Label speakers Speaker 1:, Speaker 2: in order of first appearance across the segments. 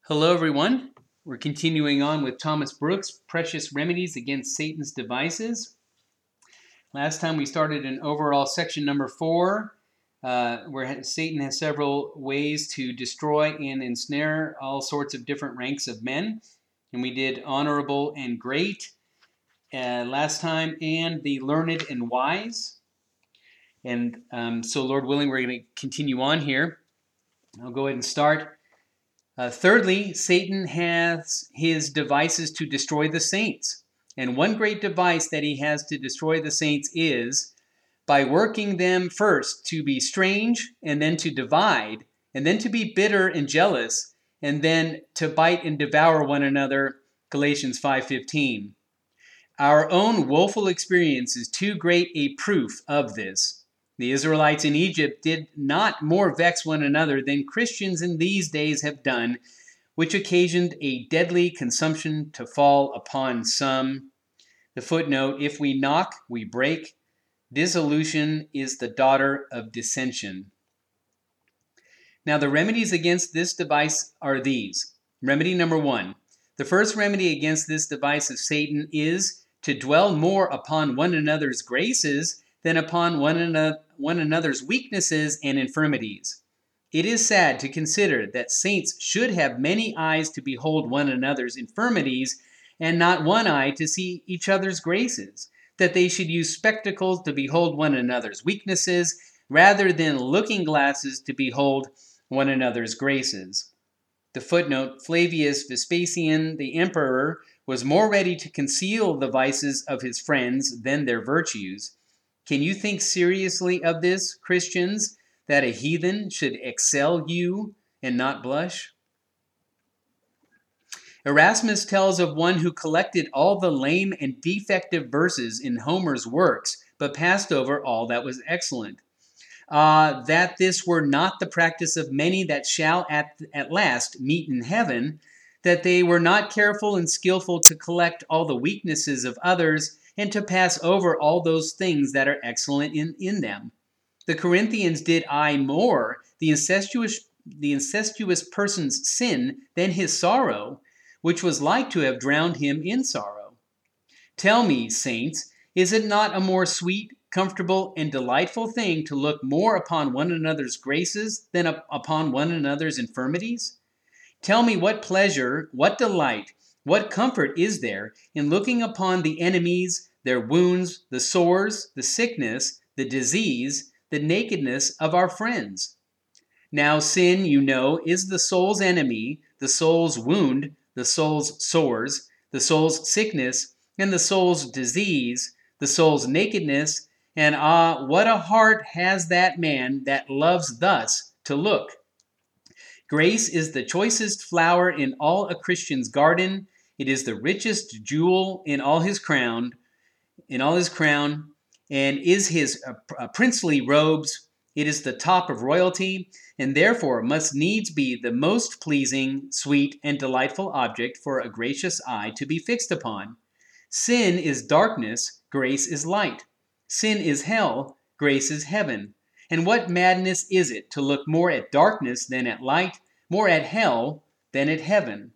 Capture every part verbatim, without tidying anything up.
Speaker 1: Hello, everyone. We're continuing on with Thomas Brooks' Precious Remedies Against Satan's Devices. Last time we started in overall section number four, uh, where Satan has several ways to destroy and ensnare all sorts of different ranks of men. And we did honorable and great uh, last time, and the learned and wise. And um, so, Lord willing, we're going to continue on here. I'll go ahead and start. Uh, thirdly, Satan has his devices to destroy the saints. And one great device that he has to destroy the saints is by working them first to be strange, and then to divide, and then to be bitter and jealous, and then to bite and devour one another, Galatians five fifteen. Our own woeful experience is too great a proof of this. The Israelites in Egypt did not more vex one another than Christians in these days have done, which occasioned a deadly consumption to fall upon some. The footnote, if we knock, we break. Dissolution is the daughter of dissension. Now the remedies against this device are these. Remedy number one. The first remedy against this device of Satan is to dwell more upon one another's graces than upon one another, one another's weaknesses and infirmities. It is sad to consider that saints should have many eyes to behold one another's infirmities and not one eye to see each other's graces, that they should use spectacles to behold one another's weaknesses rather than looking glasses to behold one another's graces. The footnote, Flavius Vespasian, the emperor, was more ready to conceal the vices of his friends than their virtues. Can you think seriously of this, Christians, that a heathen should excel you and not blush? Erasmus tells of one who collected all the lame and defective verses in Homer's works, but passed over all that was excellent. Uh, that this were not the practice of many that shall at, at last meet in heaven, that they were not careful and skillful to collect all the weaknesses of others, and to pass over all those things that are excellent in, in them. The Corinthians did eye more the incestuous, the incestuous person's sin than his sorrow, which was like to have drowned him in sorrow. Tell me, saints, is it not a more sweet, comfortable, and delightful thing to look more upon one another's graces than upon one another's infirmities? Tell me what pleasure, what delight, what comfort is there in looking upon the enemies, their wounds, the sores, the sickness, the disease, the nakedness of our friends? Now sin, you know, is the soul's enemy, the soul's wound, the soul's sores, the soul's sickness, and the soul's disease, the soul's nakedness, and ah, what a heart has that man that loves thus to look. Grace is the choicest flower in all a Christian's garden. It is the richest jewel in all his crown, in all his crown, and is his uh, princely robes. It is the top of royalty, and therefore must needs be the most pleasing, sweet, and delightful object for a gracious eye to be fixed upon. Sin is darkness, grace is light. Sin is hell, grace is heaven. And what madness is it to look more at darkness than at light, more at hell than at heaven?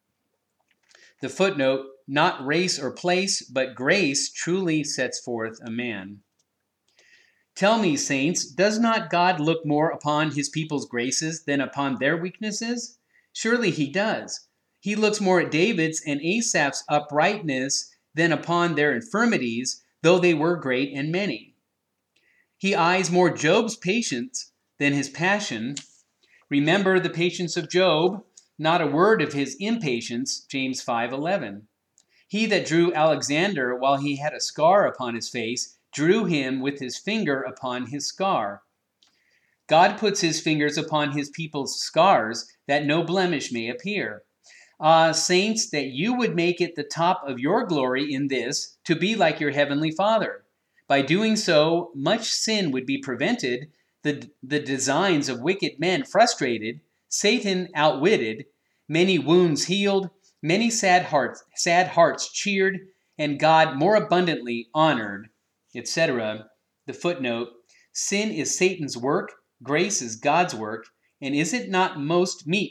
Speaker 1: The footnote, not race or place, but grace truly sets forth a man. Tell me, saints, does not God look more upon his people's graces than upon their weaknesses? Surely he does. He looks more at David's and Asaph's uprightness than upon their infirmities, though they were great and many. He eyes more Job's patience than his passion. Remember the patience of Job, not a word of his impatience, James five eleven. He that drew Alexander while he had a scar upon his face, drew him with his finger upon his scar. God puts his fingers upon his people's scars, that no blemish may appear. Ah, uh, saints, that you would make it the top of your glory in this, to be like your heavenly Father. By doing so, much sin would be prevented, the, the designs of wicked men frustrated, Satan outwitted, many wounds healed, many sad hearts, sad hearts cheered, and God more abundantly honored, et cetera. The footnote, sin is Satan's work, grace is God's work, and is it not most meet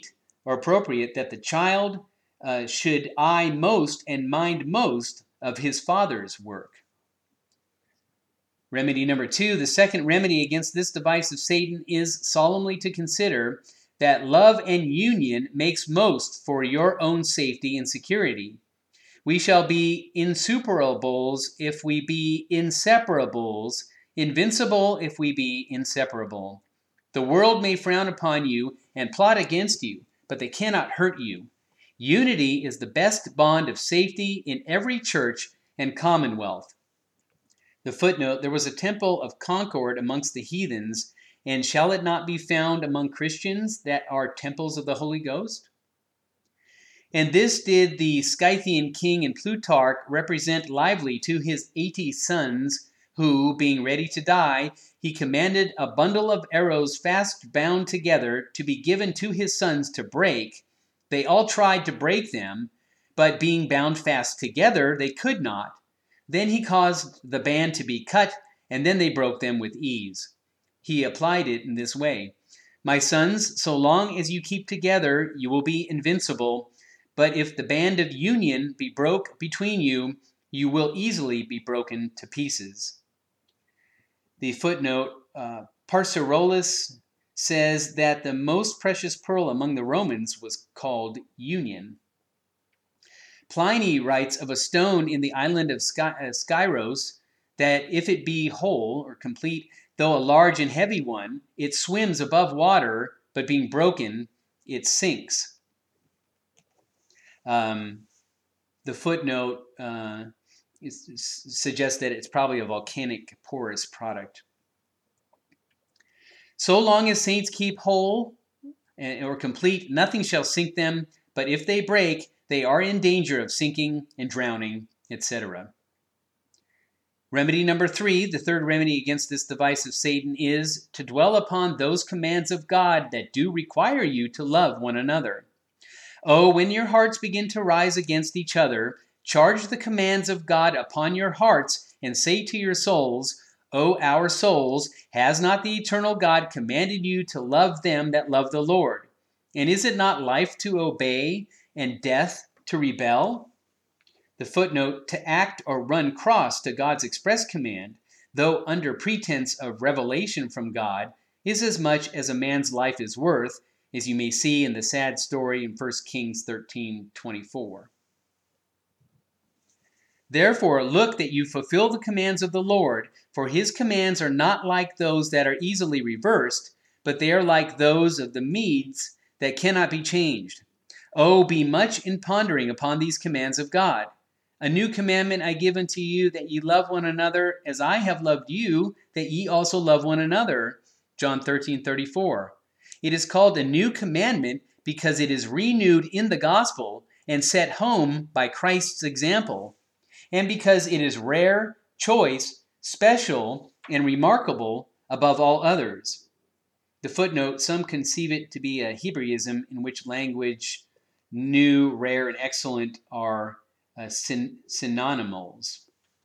Speaker 1: or appropriate that the child uh, should eye most and mind most of his father's work. Remedy number two, the second remedy against this device of Satan is solemnly to consider that love and union makes most for your own safety and security. We shall be insuperables if we be inseparables, invincible if we be inseparable. The world may frown upon you and plot against you, but they cannot hurt you. Unity is the best bond of safety in every church and commonwealth. The footnote, there was a temple of concord amongst the heathens, and shall it not be found among Christians that are temples of the Holy Ghost? And this did the Scythian king in Plutarch represent lively to his eighty sons, who, being ready to die, he commanded a bundle of arrows fast bound together to be given to his sons to break. They all tried to break them, but being bound fast together, they could not. Then he caused the band to be cut, and then they broke them with ease. He applied it in this way. My sons, so long as you keep together, you will be invincible. But if the band of union be broke between you, you will easily be broken to pieces. The footnote, uh, Parcerolus says that the most precious pearl among the Romans was called union. Pliny writes of a stone in the island of Sky, uh, Skyros that if it be whole or complete, though a large and heavy one, it swims above water, but being broken, it sinks. Um, the footnote uh, is, suggests that it's probably a volcanic porous product. So long as saints keep whole or complete, nothing shall sink them, but if they break, they are in danger of sinking and drowning, et cetera. Remedy number three, the third remedy against this device of Satan, is to dwell upon those commands of God that do require you to love one another. Oh, when your hearts begin to rise against each other, charge the commands of God upon your hearts and say to your souls, O our souls, has not the eternal God commanded you to love them that love the Lord? And is it not life to obey and death to rebel? The footnote, to act or run cross to God's express command, though under pretense of revelation from God, is as much as a man's life is worth, as you may see in the sad story in First Kings thirteen twenty-four. Therefore, look that you fulfill the commands of the Lord, for his commands are not like those that are easily reversed, but they are like those of the Medes that cannot be changed. Oh, be much in pondering upon these commands of God. A new commandment I give unto you, that ye love one another as I have loved you, that ye also love one another. John thirteen thirty-four. It is called a new commandment because it is renewed in the gospel and set home by Christ's example, and because it is rare, choice, special, and remarkable above all others. The footnote, some conceive it to be a Hebraism in which language new, rare, and excellent are uh, syn- synonymous.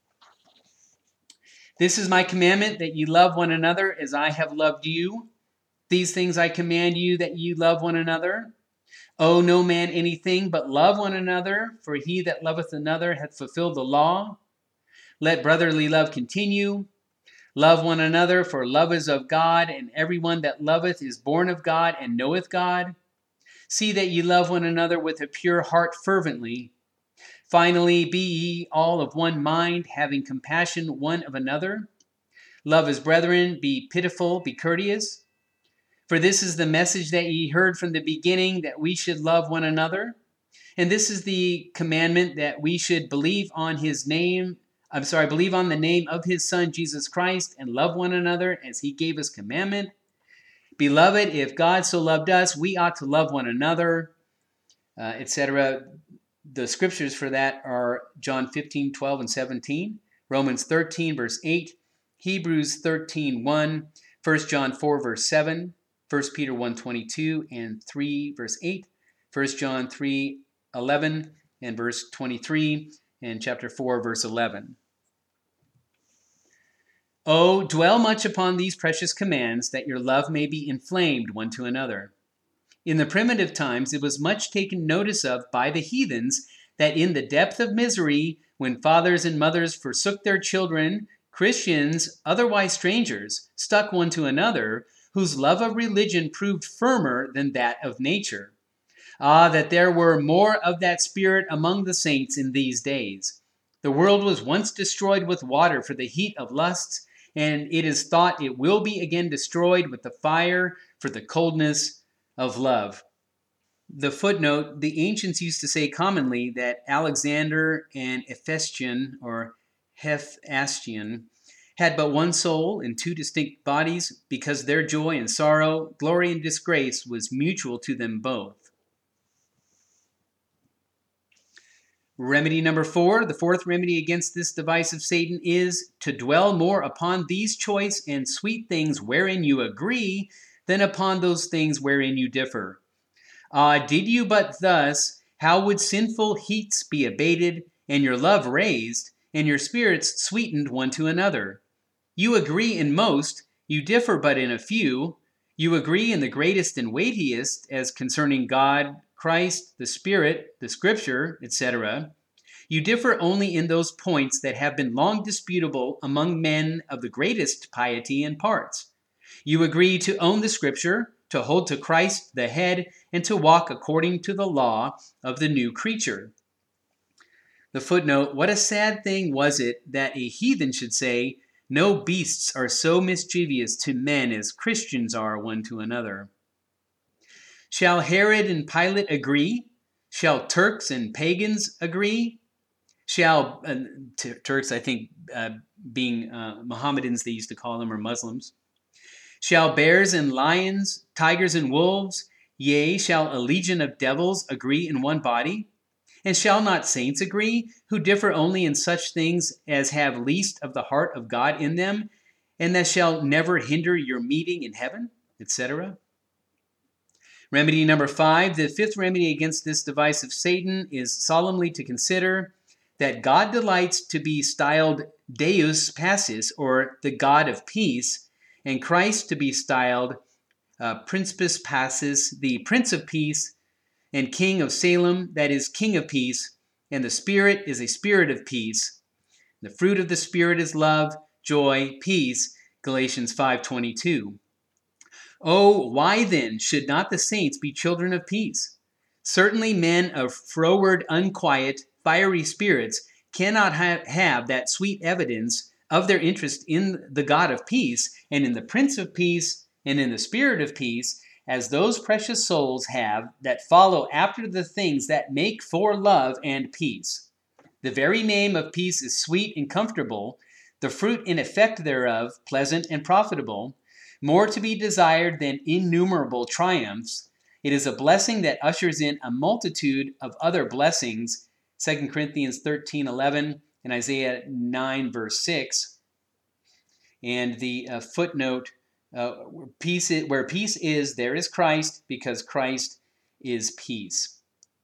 Speaker 1: This is my commandment, that ye love one another as I have loved you. These things I command you, that ye love one another. Owe no man anything, but love one another, for he that loveth another hath fulfilled the law. Let brotherly love continue. Love one another, for love is of God, and every one that loveth is born of God and knoweth God. See that ye love one another with a pure heart fervently. Finally, be ye all of one mind, having compassion one of another. Love as brethren, be pitiful, be courteous. For this is the message that ye heard from the beginning, that we should love one another. And this is the commandment, that we should believe on his name, I'm sorry, believe on the name of his Son, Jesus Christ, and love one another as he gave us commandment. Beloved, if God so loved us, we ought to love one another, uh, et cetera. The scriptures for that are John fifteen, twelve, and seventeen, Romans thirteen, verse eight, Hebrews thirteen, one, First John four, verse seven, First Peter one, twenty-two, and three, verse eight, First John three, eleven, and verse twenty-three, and chapter four, verse eleven. Oh, dwell much upon these precious commands, that your love may be inflamed one to another. In the primitive times, it was much taken notice of by the heathens that in the depth of misery, when fathers and mothers forsook their children, Christians, otherwise strangers, stuck one to another, whose love of religion proved firmer than that of nature. Ah, that there were more of that spirit among the saints in these days. The world was once destroyed with water for the heat of lusts, and it is thought it will be again destroyed with the fire for the coldness of love. The footnote, the ancients used to say commonly that Alexander and Hephaestion, or Hephaestion, had but one soul in two distinct bodies, because their joy and sorrow, glory and disgrace was mutual to them both. Remedy number four, the fourth remedy against this device of Satan is to dwell more upon these choice and sweet things wherein you agree than upon those things wherein you differ. Ah, uh, did you but thus, how would sinful heats be abated, and your love raised, and your spirits sweetened one to another? You agree in most, you differ but in a few. You agree in the greatest and weightiest, as concerning God, Christ, the Spirit, the Scripture, et cetera. You differ only in those points that have been long disputable among men of the greatest piety and parts. You agree to own the Scripture, to hold to Christ the head, and to walk according to the law of the new creature. The footnote, what a sad thing was it that a heathen should say, no beasts are so mischievous to men as Christians are one to another. Shall Herod and Pilate agree? Shall Turks and pagans agree? Shall, uh, t- Turks, I think, uh, being uh, Mohammedans, they used to call them, or Muslims. Shall bears and lions, tigers and wolves, yea, shall a legion of devils agree in one body? And shall not saints agree, who differ only in such things as have least of the heart of God in them, and that shall never hinder your meeting in heaven, et cetera? Remedy number five, the fifth remedy against this device of Satan is solemnly to consider that God delights to be styled Deus Pacis, or the God of peace, and Christ to be styled uh, Principes Pacis, the Prince of Peace, and King of Salem, that is, King of Peace, and the Spirit is a spirit of peace. The fruit of the Spirit is love, joy, peace, Galatians five twenty-two. Oh, why then should not the saints be children of peace? Certainly men of froward, unquiet, fiery spirits cannot ha- have that sweet evidence of their interest in the God of peace, and in the Prince of Peace, and in the Spirit of peace, as those precious souls have that follow after the things that make for love and peace. The very name of peace is sweet and comfortable, the fruit and effect thereof pleasant and profitable, more to be desired than innumerable triumphs. It is a blessing that ushers in a multitude of other blessings, Second Corinthians thirteen eleven and Isaiah nine verse six. And the uh, footnote, Uh, peace is, where peace is, there is Christ, because Christ is peace.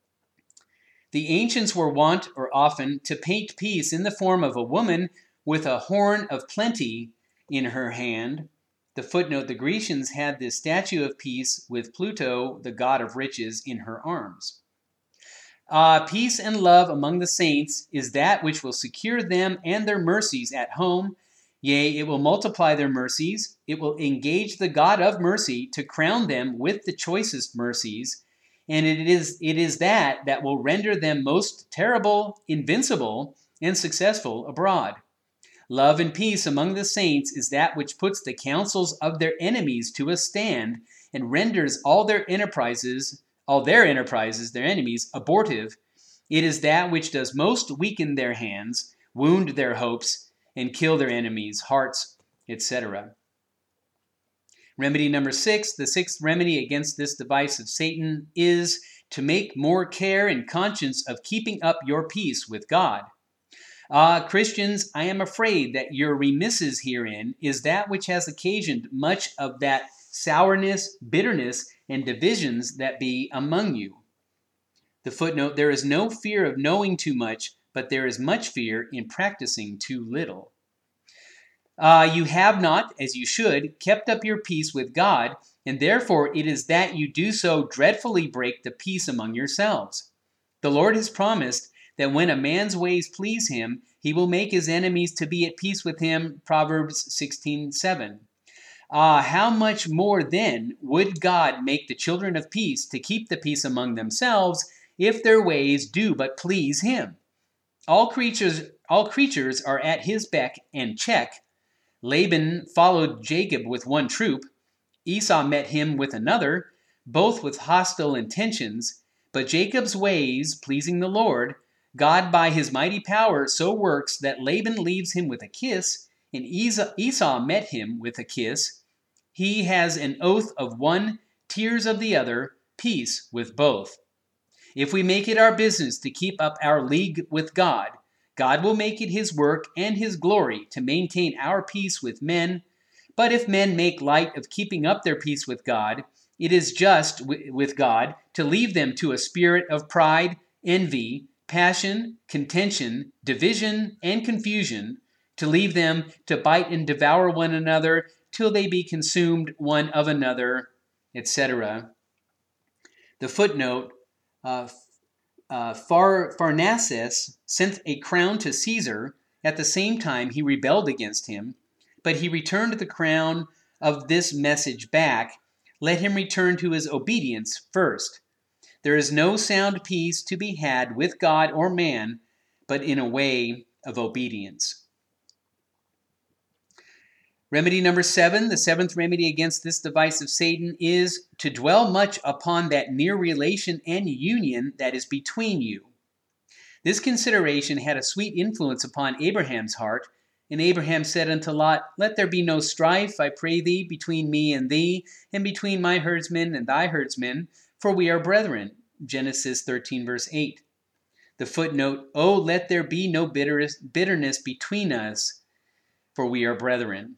Speaker 1: The ancients were wont, or often, to paint peace in the form of a woman with a horn of plenty in her hand. The footnote, the Grecians had this statue of peace with Pluto, the god of riches, in her arms. Uh, peace and love among the saints is that which will secure them and their mercies at home. Yea, it will multiply their mercies. It will engage the God of mercy to crown them with the choicest mercies. And it is, it is that that will render them most terrible, invincible, and successful abroad. Love and peace among the saints is that which puts the counsels of their enemies to a stand and renders all their enterprises, all their enterprises, their enemies, abortive. It is that which does most weaken their hands, wound their hopes, and kill their enemies' hearts, et cetera. Remedy number six, the sixth remedy against this device of Satan is to make more care and conscience of keeping up your peace with God. Ah, uh, Christians, I am afraid that your remisses herein is that which has occasioned much of that sourness, bitterness, and divisions that be among you. The footnote, there is no fear of knowing too much, but there is much fear in practicing too little. Uh, you have not, as you should, kept up your peace with God, and therefore it is that you do so dreadfully break the peace among yourselves. The Lord has promised that when a man's ways please him, he will make his enemies to be at peace with him, Proverbs sixteen seven. Ah, how much more then would God make the children of peace to keep the peace among themselves, if their ways do but please him? All creatures, all creatures are at his beck and check. Laban followed Jacob with one troop. Esau met him with another, both with hostile intentions. But Jacob's ways, pleasing the Lord, God by his mighty power so works that Laban leaves him with a kiss, and Esau met him with a kiss. He has an oath of one, tears of the other, peace with both. If we make it our business to keep up our league with God, God will make it his work and his glory to maintain our peace with men. But if men make light of keeping up their peace with God, it is just with God to leave them to a spirit of pride, envy, passion, contention, division, and confusion, to leave them to bite and devour one another till they be consumed one of another, et cetera. The footnote, uh, uh, Phar- Pharnaces sent a crown to Caesar. At the same time he rebelled against him, but he returned the crown of this message back. Let him return to his obedience first. There is no sound peace to be had with God or man, but in a way of obedience. Remedy number seven, the seventh remedy against this device of Satan, is to dwell much upon that near relation and union that is between you. This consideration had a sweet influence upon Abraham's heart, and Abraham said unto Lot, Let there be no strife, I pray thee, between me and thee, and between my herdsmen and thy herdsmen, for we are brethren. Genesis thirteen, verse eight. The footnote, Oh, let there be no bitterness between us, for we are brethren.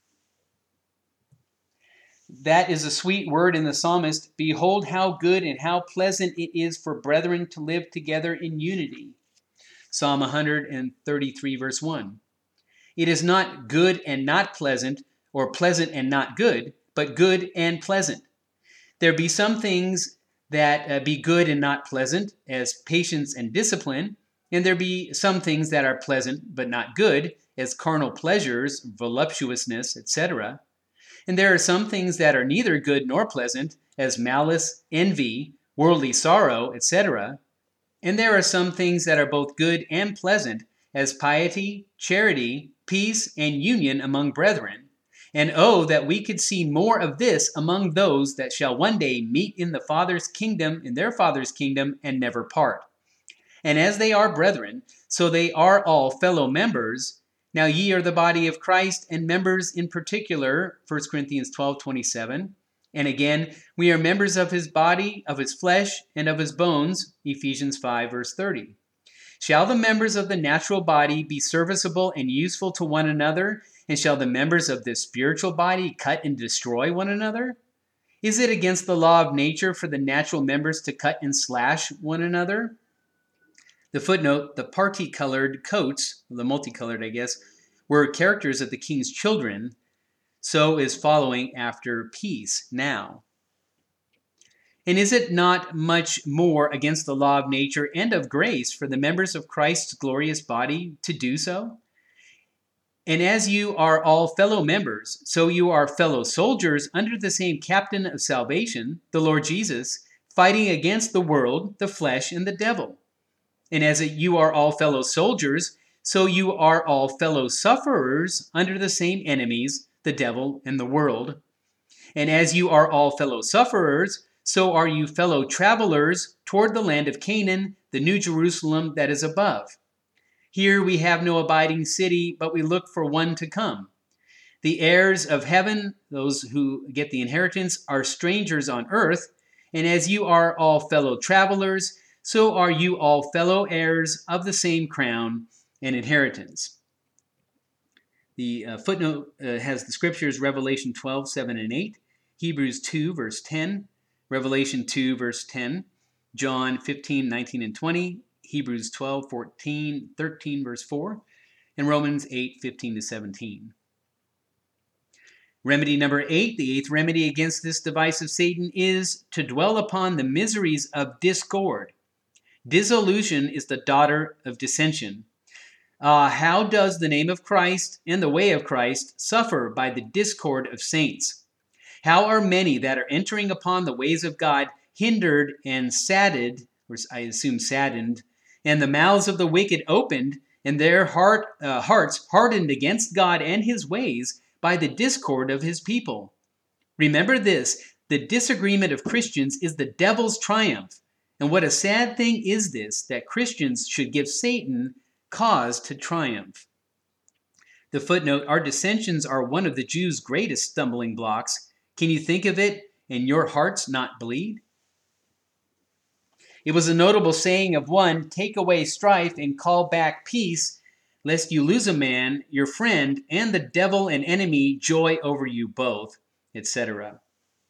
Speaker 1: That is a sweet word in the psalmist. Behold how good and how pleasant it is for brethren to live together in unity. Psalm one thirty-three, verse one. It is not good and not pleasant, or pleasant and not good, but good and pleasant. There be some things that uh, be good and not pleasant, as patience and discipline, and there be some things that are pleasant but not good, as carnal pleasures, voluptuousness, et cetera. And there are some things that are neither good nor pleasant, as malice, envy, worldly sorrow, et cetera. And there are some things that are both good and pleasant, as piety, charity, peace, and union among brethren. And oh, that we could see more of this among those that shall one day meet in the Father's kingdom, in their Father's kingdom, and never part. And as they are brethren, so they are all fellow members. Now ye are the body of Christ, and members in particular, First Corinthians twelve twenty-seven. And again, we are members of his body, of his flesh, and of his bones, Ephesians five, verse thirty. Shall the members of the natural body be serviceable and useful to one another, and shall the members of the spiritual body cut and destroy one another? Is it against the law of nature for the natural members to cut and slash one another? The footnote, the parti-colored coats, the multicolored, I guess, were characters of the king's children. So is following after peace now. And is it not much more against the law of nature and of grace for the members of Christ's glorious body to do so? And as you are all fellow members, so you are fellow soldiers under the same captain of salvation, the Lord Jesus, fighting against the world, the flesh, and the devil. And as you are all fellow soldiers, so you are all fellow sufferers under the same enemies, the devil and the world. And as you are all fellow sufferers, so are you fellow travelers toward the land of Canaan, the new Jerusalem that is above. Here we have no abiding city, but we look for one to come. The heirs of heaven, those who get the inheritance, are strangers on earth. And as you are all fellow travelers, so are you all fellow heirs of the same crown and inheritance. The uh, footnote uh, has the scriptures Revelation twelve, seven, and eight, Hebrews two, verse ten, Revelation two, verse ten, John fifteen, nineteen, and twenty, Hebrews twelve, fourteen, thirteen, verse four, and Romans eight, fifteen to seventeen. Remedy number eight, the eighth remedy against this device of Satan is to dwell upon the miseries of discord. Dissolution is the daughter of dissension. Uh, how does the name of Christ and the way of Christ suffer by the discord of saints? How are many that are entering upon the ways of God hindered and saddened, or I assume saddened, and the mouths of the wicked opened, and their heart, uh, hearts hardened against God and his ways by the discord of his people? Remember this, the disagreement of Christians is the devil's triumph. And what a sad thing is this, that Christians should give Satan cause to triumph. The footnote, our dissensions are one of the Jews' greatest stumbling blocks. Can you think of it, and your hearts not bleed? It was a notable saying of one, take away strife and call back peace, lest you lose a man, your friend, and the devil and enemy joy over you both, et cetera.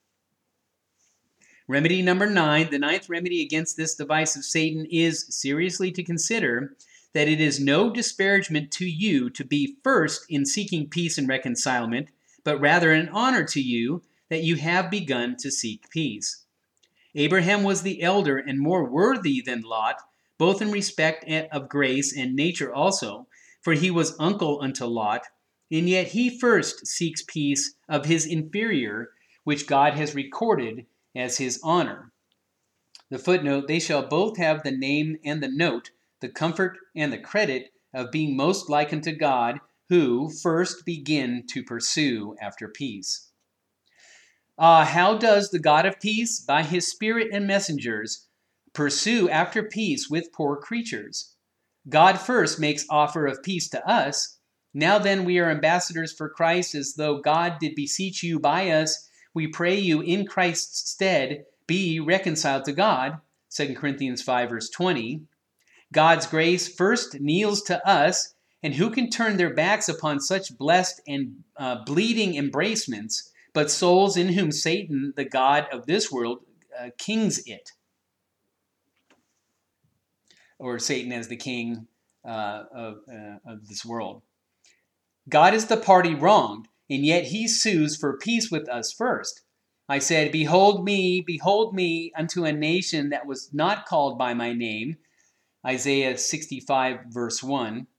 Speaker 1: Remedy number nine, the ninth remedy against this device of Satan is seriously to consider that it is no disparagement to you to be first in seeking peace and reconcilement, but rather an honor to you that you have begun to seek peace. Abraham was the elder and more worthy than Lot, both in respect of grace and nature also, for he was uncle unto Lot, and yet he first seeks peace of his inferior, which God has recorded as his honor. The footnote, they shall both have the name and the note, the comfort and the credit of being most like unto God, who first begin to pursue after peace. Uh, how does the God of peace, by his Spirit and messengers, pursue after peace with poor creatures? God first makes offer of peace to us. Now then we are ambassadors for Christ, as though God did beseech you by us. We pray you in Christ's stead, be reconciled to God. Second Corinthians five, verse twenty. God's grace first kneels to us, and who can turn their backs upon such blessed and uh, bleeding embracements, but souls in whom Satan, the god of this world, uh, kings it? Or Satan as the king uh, of, uh, of this world. God is the party wronged, and yet he sues for peace with us first. I said, behold me, behold me unto a nation that was not called by my name. Isaiah sixty-five, verse one.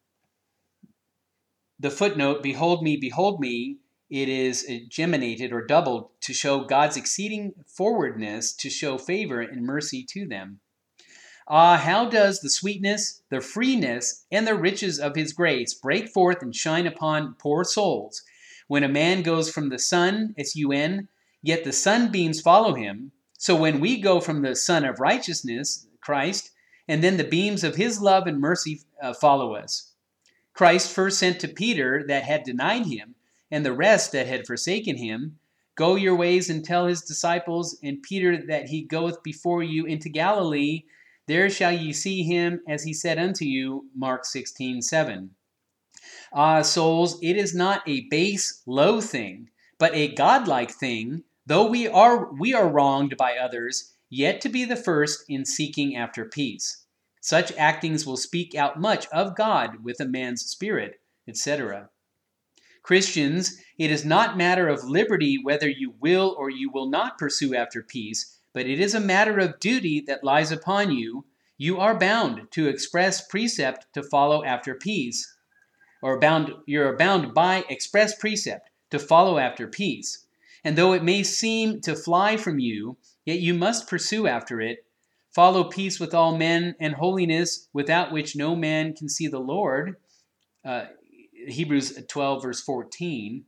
Speaker 1: The footnote, behold me, behold me, it is geminated or doubled to show God's exceeding forwardness to show favor and mercy to them. Ah, uh, how does the sweetness, the freeness, and the riches of his grace break forth and shine upon poor souls when a man goes from the sun, S U N, yet the sunbeams follow him. So when we go from the Son of Righteousness, Christ, and then the beams of his love and mercy uh, follow us. Christ first sent to Peter that had denied him, and the rest that had forsaken him, go your ways and tell his disciples, and Peter that he goeth before you into Galilee, there shall ye see him, as he said unto you, Mark sixteen, seven. Ah, souls, it is not a base, low thing, but a godlike thing, though we are we are wronged by others, yet to be the first in seeking after peace. Such actings will speak out much of God with a man's spirit, et cetera. Christians, it is not matter of liberty whether you will or you will not pursue after peace, but it is a matter of duty that lies upon you. You are bound to express precept to follow after peace, or bound you are bound by express precept to follow after peace. And though it may seem to fly from you, yet you must pursue after it. Follow peace with all men and holiness, without which no man can see the Lord. Uh, Hebrews twelve, verse fourteen.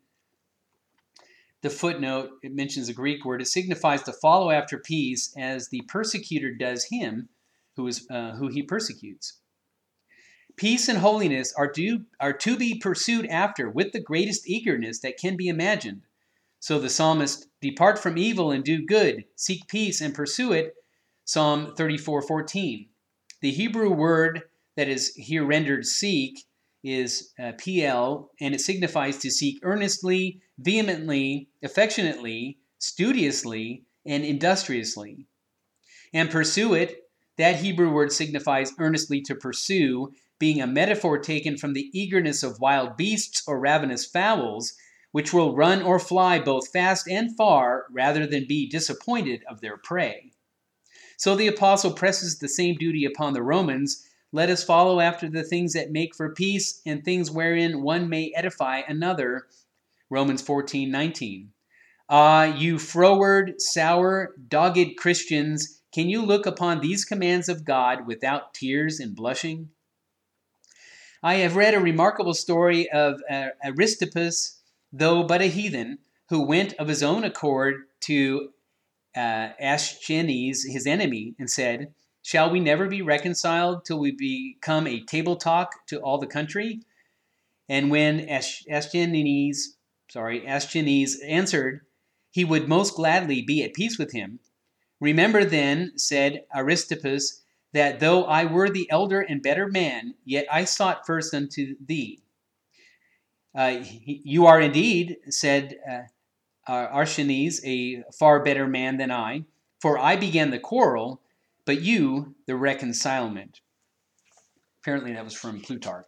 Speaker 1: The footnote, it mentions a Greek word. It signifies to follow after peace as the persecutor does him who is uh, who he persecutes. Peace and holiness are, due, are to be pursued after with the greatest eagerness that can be imagined. So the psalmist, depart from evil and do good, seek peace and pursue it, Psalm thirty-four, fourteen. The Hebrew word that is here rendered seek is uh, P L, and it signifies to seek earnestly, vehemently, affectionately, studiously, and industriously. And pursue it, that Hebrew word signifies earnestly to pursue, being a metaphor taken from the eagerness of wild beasts or ravenous fowls, which will run or fly both fast and far rather than be disappointed of their prey. So the apostle presses the same duty upon the Romans. Let us follow after the things that make for peace and things wherein one may edify another. Romans fourteen nineteen. Ah, uh, you froward, sour, dogged Christians, can you look upon these commands of God without tears and blushing? I have read a remarkable story of uh, Aristippus, though but a heathen, who went of his own accord to uh, Ascanius, his enemy, and said, "Shall we never be reconciled till we become a table talk to all the country?" And when Ascanius, sorry, Ascanius answered, he would most gladly be at peace with him. "Remember then," said Aristippus, "that though I were the elder and better man, yet I sought first unto thee." Uh, "you are indeed," said uh, Arcanius, "a far better man than I, for I began the quarrel, but you the reconcilement." Apparently that was from Plutarch.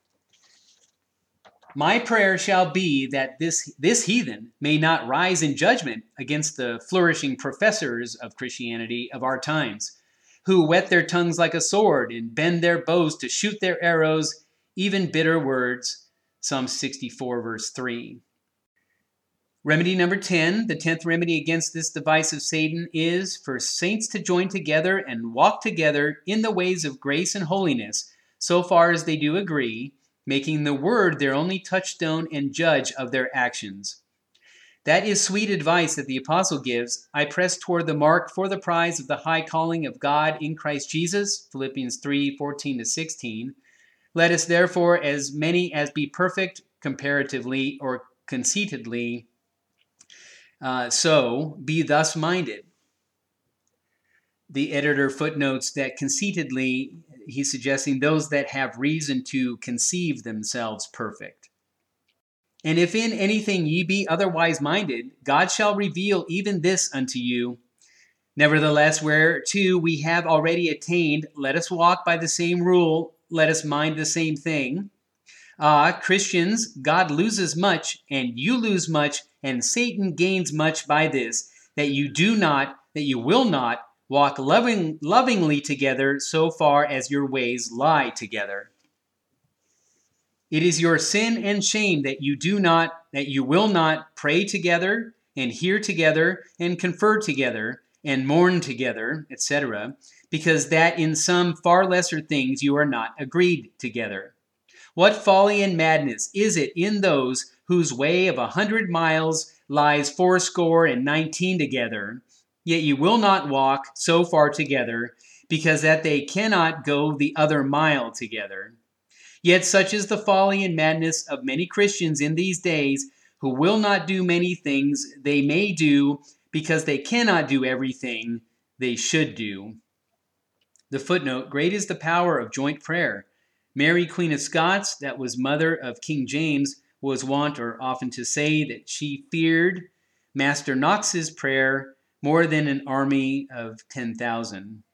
Speaker 1: "My prayer shall be that this, this heathen may not rise in judgment against the flourishing professors of Christianity of our times, who whet their tongues like a sword and bend their bows to shoot their arrows, even bitter words." Psalm sixty-four, verse three. Remedy number ten, the tenth remedy against this device of Satan is for saints to join together and walk together in the ways of grace and holiness, so far as they do agree, making the word their only touchstone and judge of their actions. That is sweet advice that the apostle gives. "I press toward the mark for the prize of the high calling of God in Christ Jesus," Philippians three, fourteen to sixteen. "Let us therefore, as many as be perfect, comparatively or conceitedly, uh, so be thus minded." The editor footnotes that conceitedly, he's suggesting those that have reason to conceive themselves perfect. "And if in anything ye be otherwise minded, God shall reveal even this unto you. Nevertheless, whereto we have already attained, let us walk by the same rule, let us mind the same thing. Ah, Christians, God loses much, and you lose much, and Satan gains much by this, that you do not, that you will not, walk loving, lovingly together so far as your ways lie together. It is your sin and shame that you do not, that you will not pray together, and hear together, and confer together, and mourn together, et cetera, because that in some far lesser things you are not agreed together. What folly and madness is it in those whose way of a hundred miles lies fourscore and nineteen together, yet you will not walk so far together, because that they cannot go the other mile together. Yet such is the folly and madness of many Christians in these days, who will not do many things they may do, because they cannot do everything they should do." The footnote, "Great is the power of joint prayer. Mary, Queen of Scots, that was mother of King James, was wont or often to say that she feared Master Knox's prayer more than an army of ten thousand.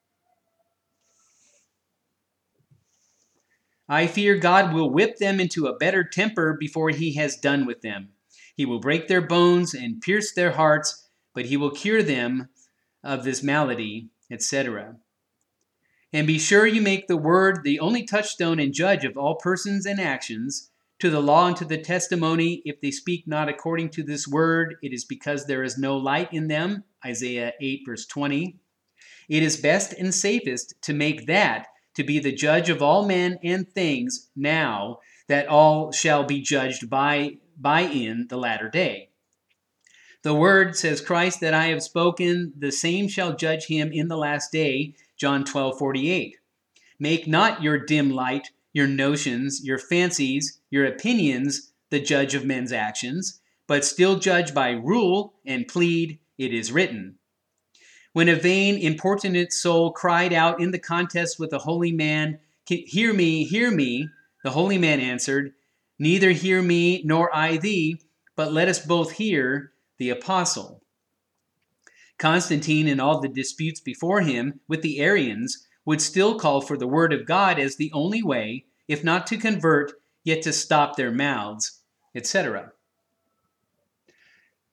Speaker 1: I fear God will whip them into a better temper before he has done with them. He will break their bones and pierce their hearts, but he will cure them of this malady," et cetera. "And be sure you make the word the only touchstone and judge of all persons and actions. To the law and to the testimony, if they speak not according to this word, it is because there is no light in them." Isaiah eight, verse twenty. "It is best and safest to make that to be the judge of all men and things now, that all shall be judged by, by in the latter day. The word, says Christ, that I have spoken, the same shall judge him in the last day." John twelve, forty-eight. "Make not your dim light, your notions, your fancies, your opinions the judge of men's actions, but still judge by rule and plead, it is written." When a vain, importunate soul cried out in the contest with a holy man, "Hear me, hear me," the holy man answered, "Neither hear me nor I thee, but let us both hear the apostle." Constantine and all the disputes before him with the Arians would still call for the word of God as the only way, if not to convert, yet to stop their mouths, et cetera.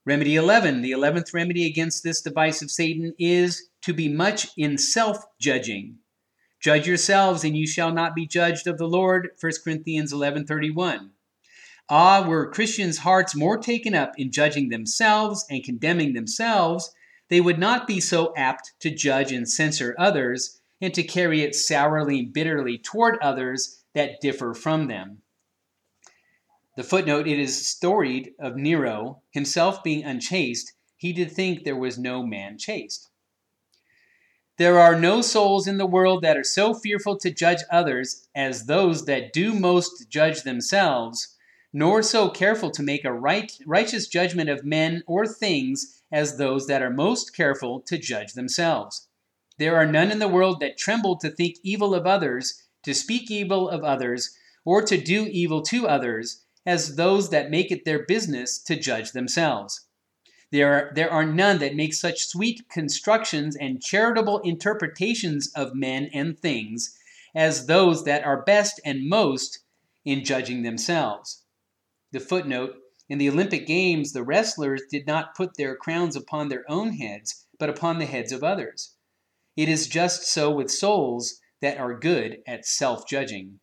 Speaker 1: Remedy eleven. The eleventh remedy against this device of Satan is to be much in self-judging. Judge yourselves, and you shall not be judged of the Lord. First Corinthians eleven thirty-one. Ah, were Christians' hearts more taken up in judging themselves and condemning themselves, they would not be so apt to judge and censure others, and to carry it sourly and bitterly toward others that differ from them. The footnote, it is storied of Nero, himself being unchaste, he did think there was no man chaste. There are no souls in the world that are so fearful to judge others as those that do most judge themselves, nor so careful to make a right, righteous judgment of men or things as those that are most careful to judge themselves. There are none in the world that tremble to think evil of others, to speak evil of others, or to do evil to others, as those that make it their business to judge themselves. There are, there are none that make such sweet constructions and charitable interpretations of men and things as those that are best and most in judging themselves. The footnote, in the Olympic Games, the wrestlers did not put their crowns upon their own heads, but upon the heads of others. It is just so with souls that are good at self-judging.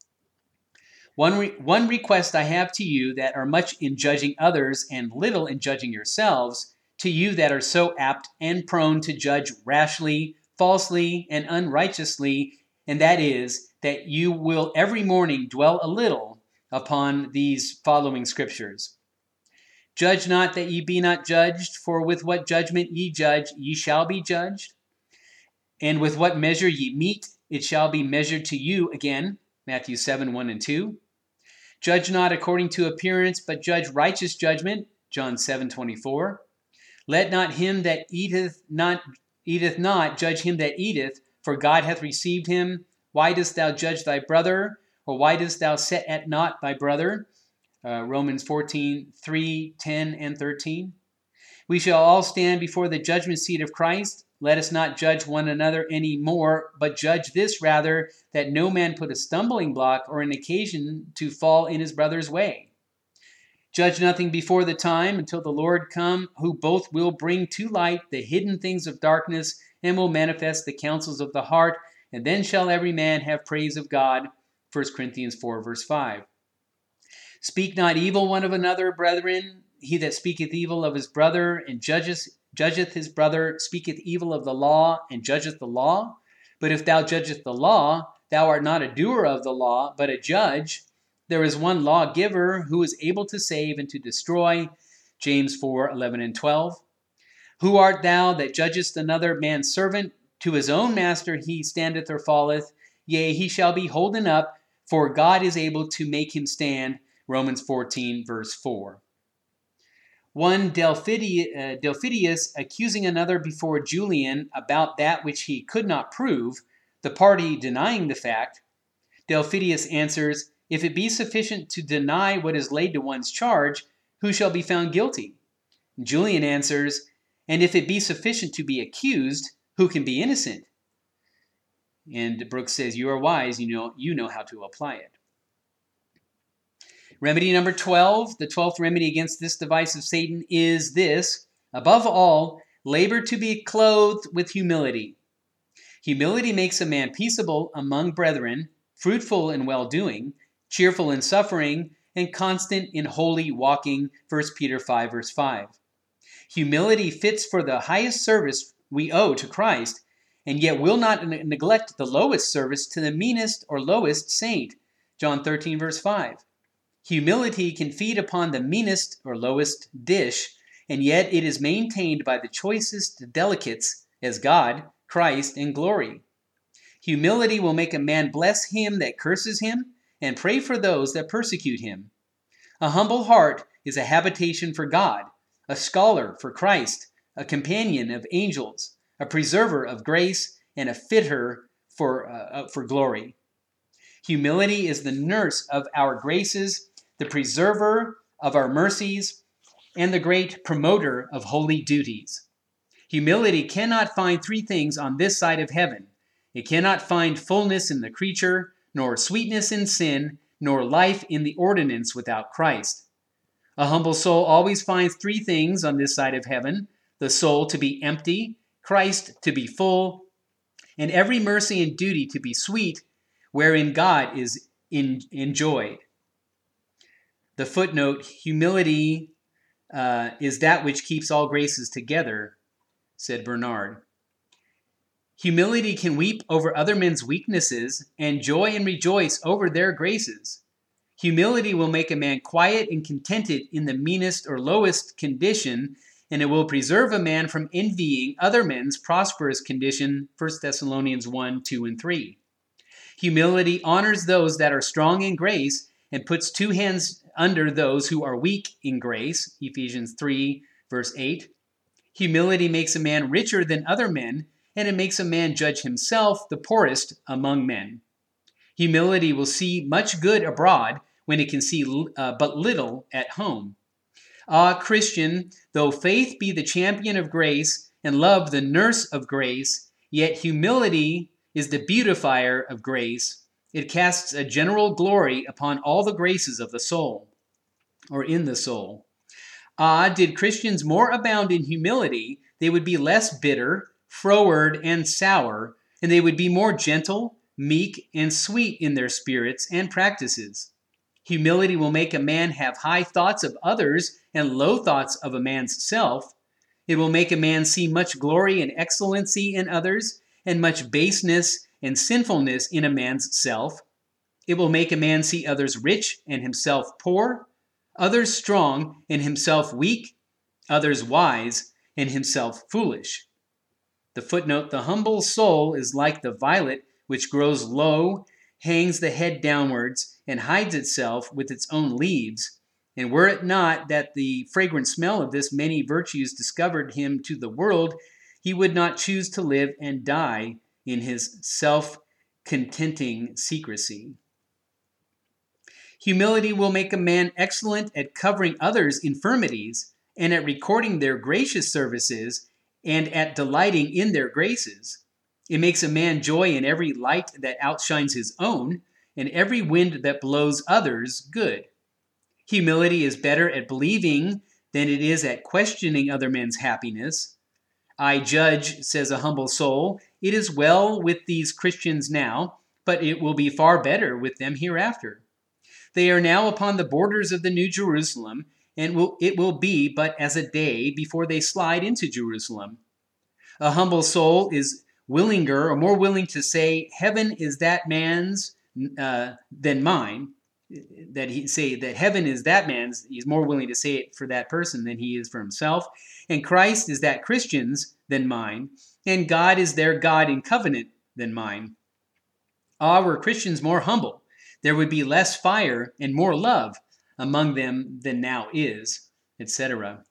Speaker 1: One, re- one request I have to you that are much in judging others and little in judging yourselves, to you that are so apt and prone to judge rashly, falsely, and unrighteously, and that is, that you will every morning dwell a little upon these following scriptures. Judge not that ye be not judged, for with what judgment ye judge, ye shall be judged. And with what measure ye meet, it shall be measured to you again. Matthew seven, one and two. Judge not according to appearance, but judge righteous judgment. John seven, twenty-four. Let not him that eateth not, eateth not judge him that eateth, for God hath received him. Why dost thou judge thy brother? Or why dost thou set at naught thy brother? Uh, Romans fourteen, three, ten, and thirteen. We shall all stand before the judgment seat of Christ. Let us not judge one another any more, but judge this rather, that no man put a stumbling block or an occasion to fall in his brother's way. Judge nothing before the time until the Lord come, who both will bring to light the hidden things of darkness and will manifest the counsels of the heart, and then shall every man have praise of God. First Corinthians four, verse five. Speak not evil one of another, brethren. He that speaketh evil of his brother and judgeth, judgeth his brother speaketh evil of the law and judgeth the law. But if thou judgest the law, thou art not a doer of the law, but a judge. There is one lawgiver who is able to save and to destroy. James four, eleven and twelve. Who art thou that judgest another man's servant? To his own master he standeth or falleth. Yea, he shall be holden up, for God is able to make him stand. Romans fourteen, verse four. One Delphidius, uh, Delphidius accusing another before Julian about that which he could not prove, the party denying the fact, Delphidius answers, if it be sufficient to deny what is laid to one's charge, who shall be found guilty? Julian answers, and if it be sufficient to be accused, who can be innocent? And Brooks says, you are wise, you know, you know how to apply it. Remedy number twelve, the twelfth remedy against this device of Satan is this: above all, labor to be clothed with humility. Humility makes a man peaceable among brethren, fruitful in well-doing, cheerful in suffering, and constant in holy walking. First Peter five, verse five. Humility fits for the highest service we owe to Christ, and yet will not ne- neglect the lowest service to the meanest or lowest saint. John thirteen, verse five. Humility can feed upon the meanest or lowest dish, and yet it is maintained by the choicest delicates as God, Christ, and glory. Humility will make a man bless him that curses him and pray for those that persecute him. A humble heart is a habitation for God, a scholar for Christ, a companion of angels, a preserver of grace, and a fitter for, uh, for glory. Humility is the nurse of our graces, the preserver of our mercies, and the great promoter of holy duties. Humility cannot find three things on this side of heaven. It cannot find fullness in the creature, nor sweetness in sin, nor life in the ordinance without Christ. A humble soul always finds three things on this side of heaven: the soul to be empty, Christ to be full, and every mercy and duty to be sweet, wherein God is in, enjoyed. The footnote, humility uh, is that which keeps all graces together, said Bernard. Humility can weep over other men's weaknesses and joy and rejoice over their graces. Humility will make a man quiet and contented in the meanest or lowest condition, and it will preserve a man from envying other men's prosperous condition, First Thessalonians one, two, and three. Humility honors those that are strong in grace and puts two hands under those who are weak in grace, Ephesians three, verse eight. Humility makes a man richer than other men, and it makes a man judge himself the poorest among men. Humility will see much good abroad when it can see uh, but little at home. Ah, Christian, though faith be the champion of grace and love the nurse of grace, yet humility is the beautifier of grace. It casts a general glory upon all the graces of the soul, or in the soul. Ah, did Christians more abound in humility, they would be less bitter, froward, and sour, and they would be more gentle, meek, and sweet in their spirits and practices. Humility will make a man have high thoughts of others and low thoughts of a man's self. It will make a man see much glory and excellency in others, and much baseness and sinfulness in a man's self. It will make a man see others rich and himself poor, others strong and himself weak, others wise and himself foolish. The footnote, the humble soul is like the violet which grows low, hangs the head downwards, and hides itself with its own leaves. And were it not that the fragrant smell of this many virtues discovered him to the world, he would not choose to live and die in his self-contenting secrecy. Humility will make a man excellent at covering others' infirmities and at recording their gracious services and at delighting in their graces. It makes a man joy in every light that outshines his own, and every wind that blows others good. Humility is better at believing than it is at questioning other men's happiness. I judge, says a humble soul, it is well with these Christians now, but it will be far better with them hereafter. They are now upon the borders of the New Jerusalem, and will, it will be but as a day before they slide into Jerusalem. A humble soul is willinger or more willing to say, heaven is that man's uh, than mine, that he say that heaven is that man's. He's more willing to say it for that person than he is for himself. And Christ is that Christian's than mine. And God is their God in covenant than mine. Ah, were Christians more humble, there would be less fire and more love among them than now is, et cetera.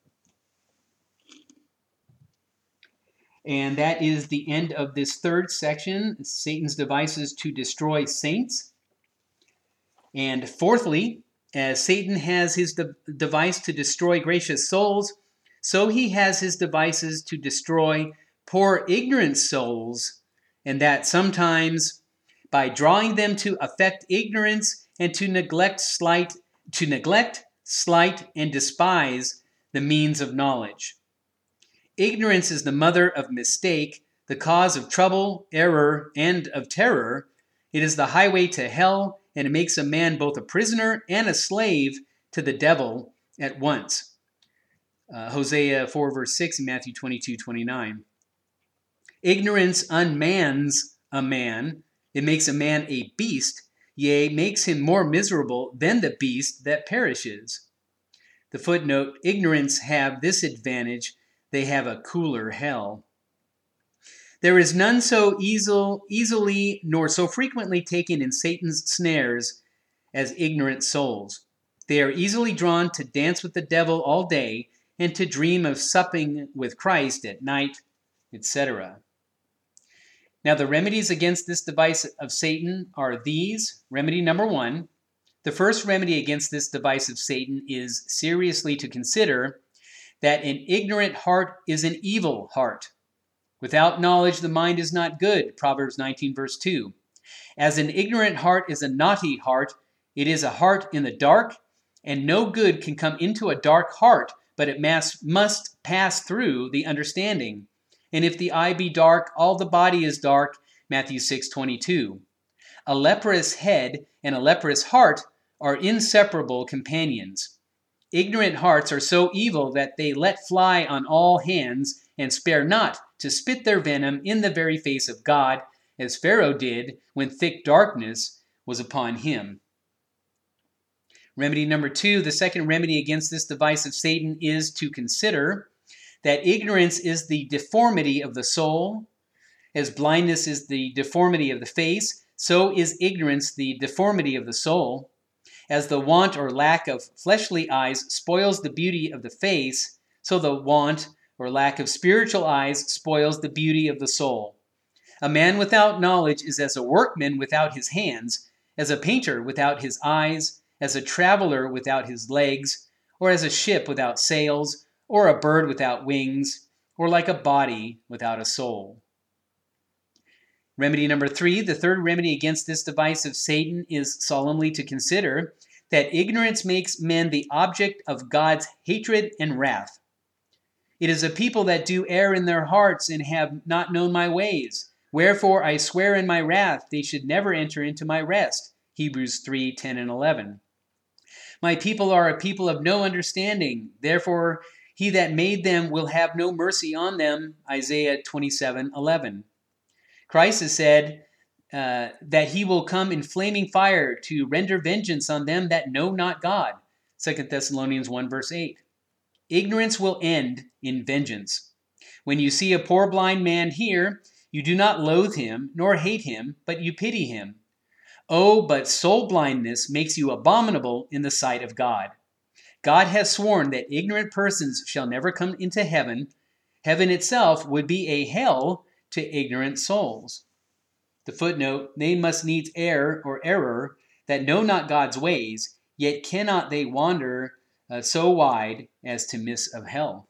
Speaker 1: And that is the end of this third section, Satan's devices to destroy saints. And fourthly, as Satan has his de- device to destroy gracious souls, so he has his devices to destroy poor ignorant souls, and that sometimes by drawing them to affect ignorance and to neglect slight, to neglect, slight, and despise the means of knowledge. Ignorance is the mother of mistake, the cause of trouble, error, and of terror. It is the highway to hell, and it makes a man both a prisoner and a slave to the devil at once. Uh, Hosea four, verse six, and Matthew twenty-two, twenty-nine. Ignorance unmans a man. It makes a man a beast, yea, makes him more miserable than the beast that perishes. The footnote, ignorance have this advantage, they have a cooler hell. There is none so easy, easily nor so frequently taken in Satan's snares as ignorant souls. They are easily drawn to dance with the devil all day and to dream of supping with Christ at night, et cetera. Now the remedies against this device of Satan are these. Remedy number one. The first remedy against this device of Satan is seriously to consider that an ignorant heart is an evil heart. Without knowledge, the mind is not good, Proverbs nineteen, verse two. As an ignorant heart is a naughty heart, it is a heart in the dark, And no good can come into a dark heart, but it must pass through the understanding. And if the eye be dark, all the body is dark. Matthew six twenty-two. A leprous head and a leprous heart are inseparable companions. Ignorant hearts are so evil that they let fly on all hands and spare not to spit their venom in the very face of God, as Pharaoh did when thick darkness was upon him. Remedy number two, the second remedy against this device of Satan is to consider that ignorance is the deformity of the soul. As blindness is the deformity of the face, so is ignorance the deformity of the soul. As the want or lack of fleshly eyes spoils the beauty of the face, so the want or lack of spiritual eyes spoils the beauty of the soul. A man without knowledge is as a workman without his hands, as a painter without his eyes, as a traveler without his legs, or as a ship without sails, or a bird without wings, or like a body without a soul. Remedy number three, the third remedy against this device of Satan is solemnly to consider that ignorance makes men the object of God's hatred and wrath. It is a people that do err in their hearts and have not known my ways. Wherefore I swear in my wrath they should never enter into my rest. Hebrews three, ten and eleven. My people are a people of no understanding. Therefore he that made them will have no mercy on them. Isaiah twenty-seven, eleven. Christ has said uh, that he will come in flaming fire to render vengeance on them that know not God. Second Thessalonians one, verse eight. Ignorance will end in vengeance. When you see a poor blind man here, you do not loathe him, nor hate him, but you pity him. Oh, but soul blindness makes you abominable in the sight of God. God has sworn that ignorant persons shall never come into heaven. Heaven itself would be a hell to ignorant souls. The footnote, they must needs err or error that know not God's ways, yet cannot they wander uh, so wide as to miss of hell.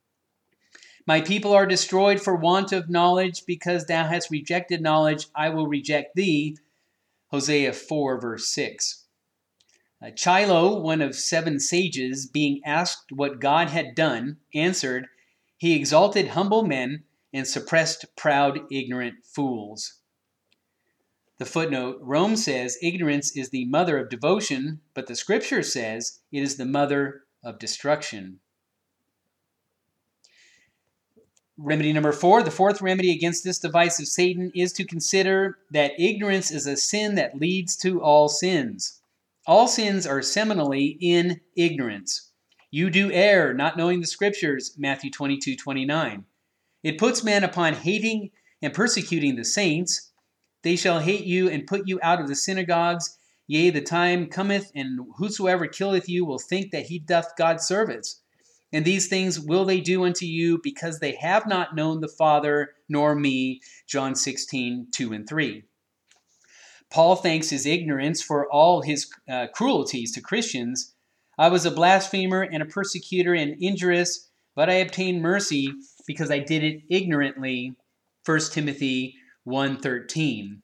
Speaker 1: My people are destroyed for want of knowledge, because thou hast rejected knowledge, I will reject thee. Hosea four, verse six. Uh, Chilo, one of seven sages, being asked what God had done, answered, He exalted humble men and suppressed proud, ignorant fools. The footnote, Rome says ignorance is the mother of devotion, but the scripture says it is the mother of destruction. Remedy number four, the fourth remedy against this device of Satan is to consider that ignorance is a sin that leads to all sins. All sins are seminally in ignorance. You do err, not knowing the scriptures, Matthew twenty-two, twenty-nine. It puts men upon hating and persecuting the saints. They shall hate you and put you out of the synagogues. Yea, the time cometh, and whosoever killeth you will think that he doth God service. And these things will they do unto you, because they have not known the Father nor me. John sixteen, two and three. Paul thanks his ignorance for all his uh, cruelties to Christians. I was a blasphemer and a persecutor and injurious, but I obtained mercy because I did it ignorantly. First Timothy one thirteen.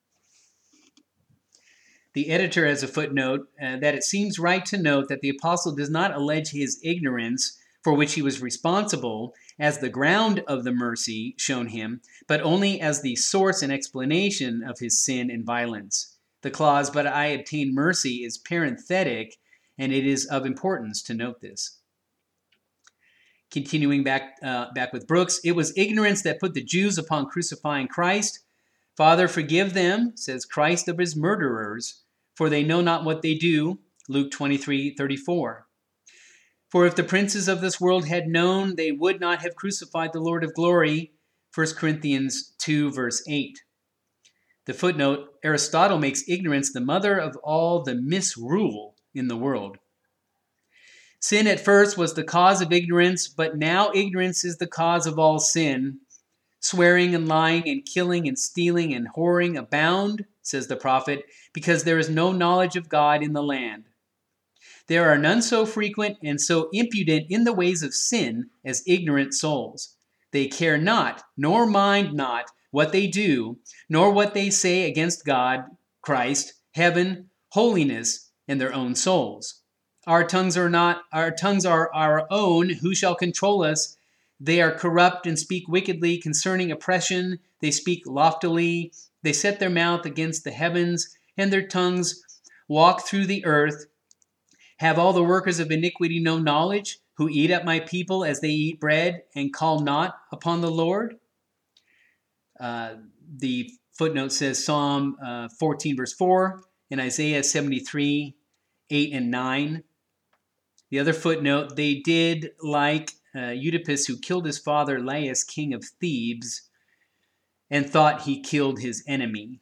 Speaker 1: The editor has a footnote uh, that it seems right to note that the apostle does not allege his ignorance, for which he was responsible, as the ground of the mercy shown him, but only as the source and explanation of his sin and violence. The clause, but I obtained mercy, is parenthetic, and it is of importance to note this. Continuing back, uh, back with Brooks, it was ignorance that put the Jews upon crucifying Christ. Father, forgive them, says Christ of his murderers, for they know not what they do. Luke twenty-three, thirty-four. For if the princes of this world had known, they would not have crucified the Lord of glory. First Corinthians two, verse eight. The footnote, Aristotle makes ignorance the mother of all the misrule in the world. Sin at first was the cause of ignorance, but now ignorance is the cause of all sin. Swearing and lying and killing and stealing and whoring abound, says the prophet, because there is no knowledge of God in the land. There are none so frequent and so impudent in the ways of sin as ignorant souls. They care not, nor mind not, what they do, nor what they say against God, Christ, heaven, holiness, and their own souls. Our tongues are not, our tongues are our own. Who shall control us? They are corrupt and speak wickedly concerning oppression. They speak loftily. They set their mouth against the heavens, and their tongues walk through the earth. Have all the workers of iniquity no knowledge, who eat up my people as they eat bread, and call not upon the Lord? Uh, the footnote says Psalm uh, fourteen, verse four, and Isaiah seventy-three, eight and nine. The other footnote, they did like uh, Oedipus, who killed his father Laius, king of Thebes, and thought he killed his enemy.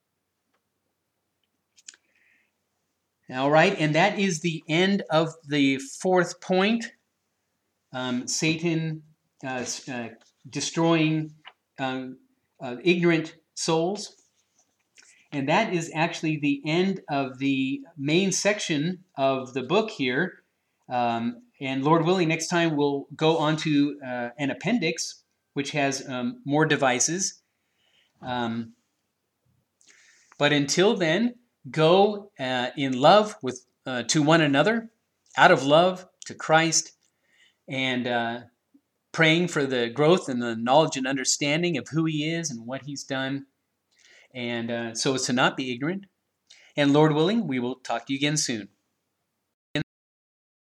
Speaker 1: All right, and that is the end of the fourth point. Um, Satan uh, uh, destroying um, uh, ignorant souls. And that is actually the end of the main section of the book here. Um, and Lord willing, next time we'll go on to uh, an appendix, which has um, more devices. Um, but until then, go uh, in love with uh, to one another, out of love to Christ, and uh, praying for the growth and the knowledge and understanding of who he is and what he's done, and uh, so as to not be ignorant. And Lord willing, we will talk to you again soon.